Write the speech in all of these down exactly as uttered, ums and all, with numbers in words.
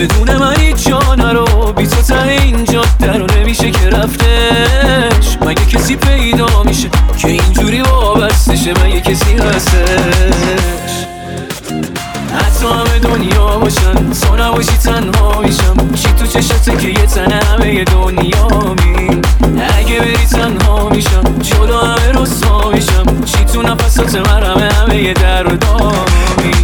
بدون من هیچ جا نرو، بی تو ته این جاده رو نمیشه که رفتش. مگه کسی پیدا میشه که اینجوری وابستشه؟ مگه کسی هستش؟ حتی همه دنیا باشن تو نباشی تنها میشم. چی تو چشته که یه تنه همه دنیا می؟ اگه بری تنها میشم، جلو همه رسوا میشم. چی تو نفسات من همه همه دردامی؟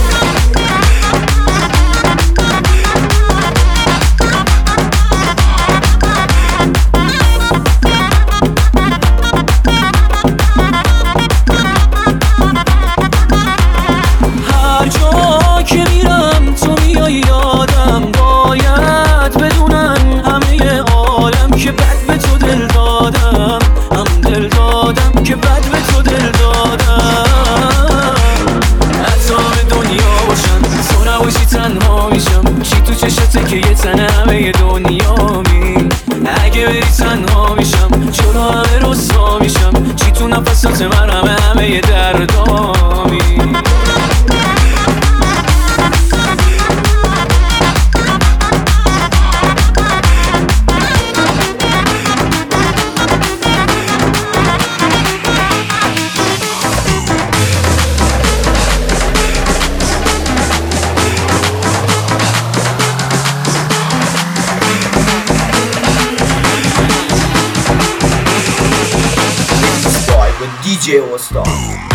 هر جا که میرم تو میای یادم، باید بدونن همه عالم که بد به تو دل دادم. هم دل دادم که بد به تو دل دادم. حتی همه دنیا باشن تو نباشی تنها میشم. چی تو چشته که یه تنه همه دنیا می؟ اگه بری تنها میشم، جلو همه رسوا میشم. چی تو نفسات من همه همه دردامی؟ دی جی All Star.